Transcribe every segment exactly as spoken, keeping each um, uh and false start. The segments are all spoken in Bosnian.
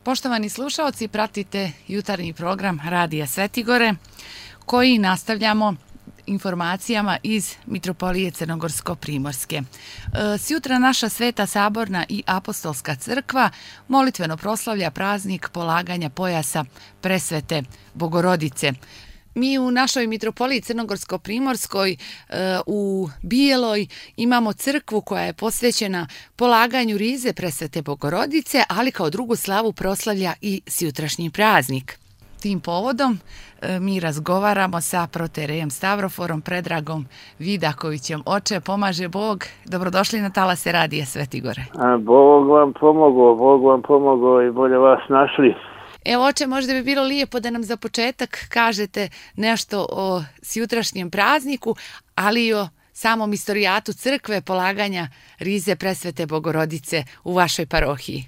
Poštovani slušaoci, pratite jutarnji program Radija Svetigore koji nastavljamo informacijama iz Mitropolije Crnogorsko-Primorske. Sjutra naša Sveta Saborna i Apostolska crkva molitveno proslavlja praznik polaganja pojasa Presvete Bogorodice. Mi u našoj Mitropoliji Crnogorsko-Primorskoj u Bijeloj imamo crkvu koja je posvećena polaganju rize Presvete Bogorodice, ali kao drugu slavu proslavlja i sjutrašnji praznik. Tim povodom mi razgovaramo sa proterejem Stavroforom Predragom Vidakovićem. Oče, pomaže Bog. Dobrodošli na talase Radija Svetigore. A Bog vam pomogao, Bog vam pomogao i bolje vas našli. Evo, oče, možda bi bilo lijepo da nam za početak kažete nešto o sjutrašnjem prazniku, ali i o samom istorijatu crkve polaganja rize Presvete Bogorodice u vašoj parohiji.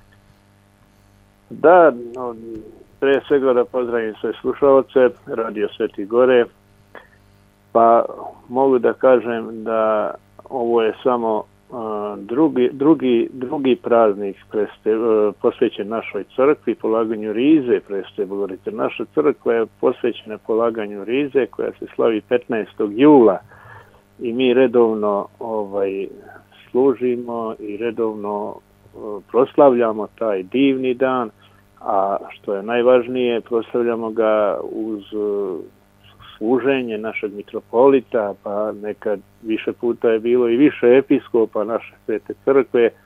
Da, no, pre svega da pozdravim sve slušalce Radio Svetigore, pa mogu da kažem da ovo je samo Drugi, drugi, drugi praznik preste, posvećen našoj crkvi, polaganju rize Presvete Bogorodice. Naša crkva je posvećena polaganju rize koja se slavi petnaestog jula i mi redovno ovaj, služimo i redovno proslavljamo taj divni dan, a što je najvažnije, proslavljamo ga uz služenje našeg mitropolita, pa nekad više puta je bilo i više episkopa naše Svete crkve e,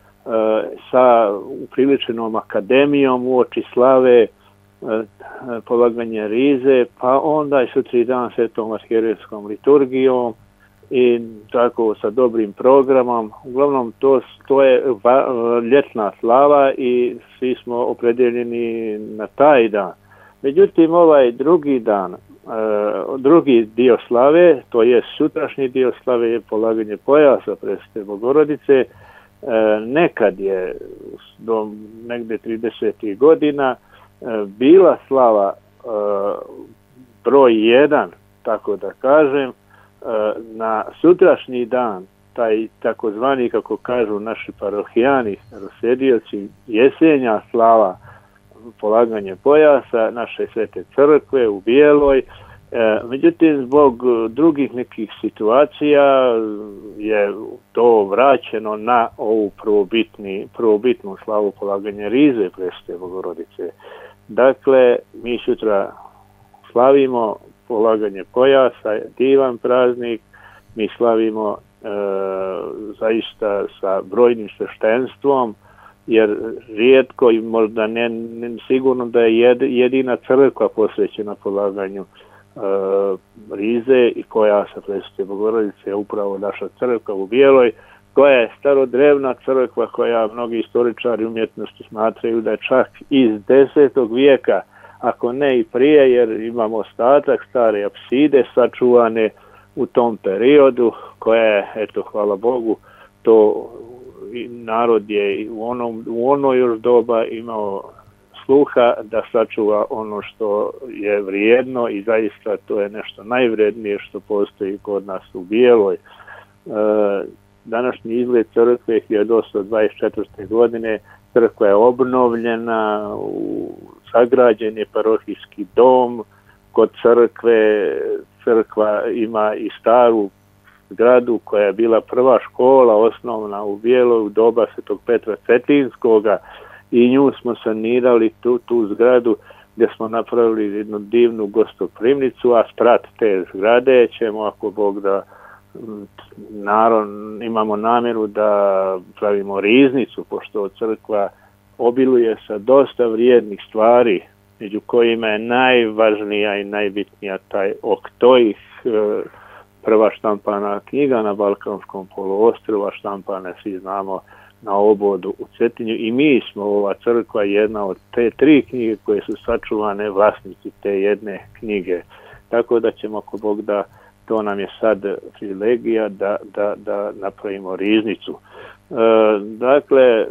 sa upriličenom akademijom uoči slave e, polaganja rize, pa onda i sutri dan svetom arhijerejskom liturgijom i tako sa dobrim programom. Uglavnom to, to je va, ljetna slava i svi smo opredeljeni na taj dan. Međutim, ovaj drugi dan, Uh, drugi dio slave, to je sutrašnji dio slave, je polaganje pojasa Presvete Bogorodice. Uh, nekad je do negde tridesetih godina uh, bila slava uh, broj jedan, tako da kažem, uh, na sutrašnji dan, taj takozvani, kako kažu naši parohijani, starosjedioci, jesenja slava, polaganje pojasa naše Svete crkve u Bijeloj. E, međutim, zbog drugih nekih situacija je to vraćeno na ovu prvobitni, prvobitnu slavu polaganja rize Presvete Bogorodice. Dakle, mi sutra slavimo polaganje pojasa, divan praznik, mi slavimo e, zaista sa brojnim sveštenstvom, jer rijetko i možda ne, ne sigurno da je jed, jedina crkva posvećena polaganju e, rize i pojasa Presvete Bogorodice je upravo naša crkva u Bijeloj, koja je starodrevna crkva koja mnogi istoričari umjetnosti smatraju da je čak iz desetog vijeka, ako ne i prije, jer imamo ostatak stare apside sačuvane u tom periodu, koja je, eto, hvala Bogu, to narod je u, onom, u ono još doba imao sluha da sačuva ono što je vrijedno i zaista to je nešto najvrednije što postoji kod nas u Bijeloj. E, današnji izgled crkve hiljadu osamsto dvadeset četvrte. godine, crkva je obnovljena, u, sagrađen je parohijski dom kod crkve, crkva ima i staru zgradu koja je bila prva škola osnovna u Bijeloj u doba Svetog Petra Cetinskoga i nju smo sanirali tu, tu zgradu gdje smo napravili jednu divnu gostoprimnicu, a sprat te zgrade ćemo, ako Bog da, naravno imamo namjeru da pravimo riznicu, pošto crkva obiluje sa dosta vrijednih stvari, među kojima je najvažnija i najbitnija taj oktoih, prva štampana knjiga na Balkanskom poluostrvu, štampane svi znamo na obodu u Cetinju, i mi smo, ova crkva, jedna od te tri knjige koje su sačuvane, vlasnici te jedne knjige. Tako da ćemo, ako Bog da, to nam je sad privilegija da, da, da napravimo riznicu. E, dakle, e,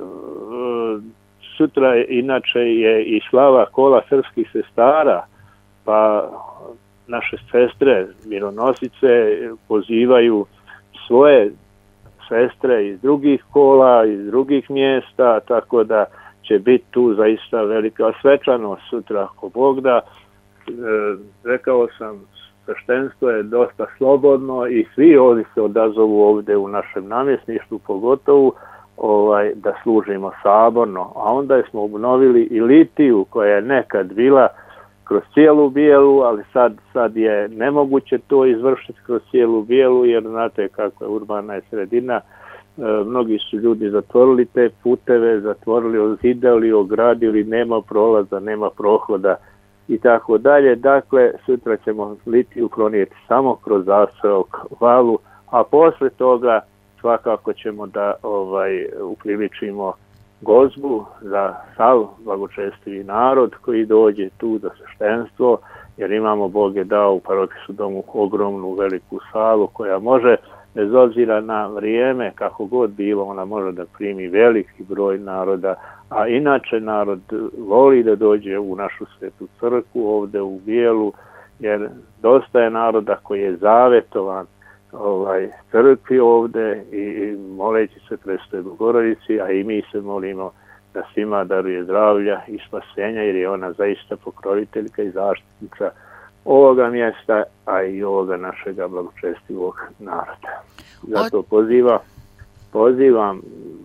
sutra inače je i slava kola srpskih sestara, pa naše sestre, mironosice, pozivaju svoje sestre iz drugih kola, iz drugih mjesta, tako da će biti tu zaista velika svečanost sutra ako Bog da. E, rekao sam, sveštenstvo je dosta slobodno i svi ovdje se odazovu ovdje u našem namjesništvu pogotovo ovaj, da služimo saborno, a onda smo obnovili i litiju koja je nekad bila kroz cijelu Bijelu, ali sad, sad je nemoguće to izvršiti kroz cijelu Bijelu, jer znate kako je urbana je sredina, e, mnogi su ljudi zatvorili te puteve, zatvorili, ozidali, ogradili, nema prolaza, nema prohoda i tako dalje. Dakle, sutra ćemo litiju pronijeti samo kroz zaseok Valu, a posle toga svakako ćemo da ovaj upriličimo gozbu za sav blagočestivi narod koji dođe tu za sveštenstvo, jer imamo, Bog je dao u parokisu domu ogromnu veliku salu koja može, bez obzira na vrijeme, kako god bilo, ona može da primi veliki broj naroda, a inače narod voli da dođe u našu svetu crkvu ovdje u Bijelu, jer dosta je naroda koji je zavetovan ovaj crkvi ovdje i, i moleći se Presvetoj Bogorodici, a i mi se molimo da svima daruje zdravlja i spasenja, jer je ona zaista pokroviteljka i zaštitnica ovoga mjesta, a i ovoga našega blagočestivog naroda. Zato pozivam, pozivam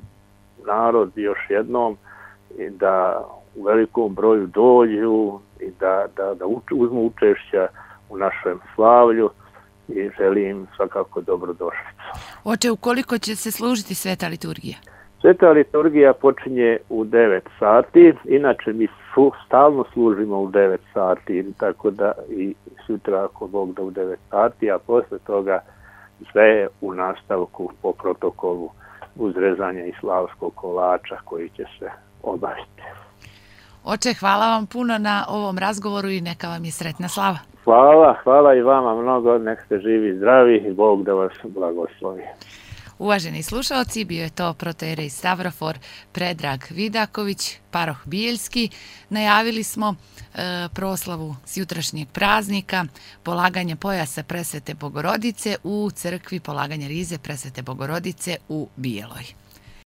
narod još jednom da u velikom broju dođu i da, da, da uzmu učešća u našem slavlju i želim svakako dobrodošlicu. Oče, ukoliko će se služiti sveta liturgija? Sveta liturgija počinje u devet sati, inače mi stalno služimo u devet sati, tako da i sutra ako Bog da u devet sati, a posle toga sve je u nastavku po protokolu uz rezanje i slavskog kolača koji će se obaviti. Oče, hvala vam puno na ovom razgovoru i neka vam je sretna slava. Hvala, hvala i vama mnogo, nek ste živi i zdravi i Bog da vas blagoslovi. Uvaženi slušalci, bio je to protoijerej Stavrofor Predrag Vidaković, paroh Bijeljski. Najavili smo e, proslavu sjutrašnjeg praznika, polaganje pojasa Presvete Bogorodice u crkvi polaganja rize Presvete Bogorodice u Bijeloj.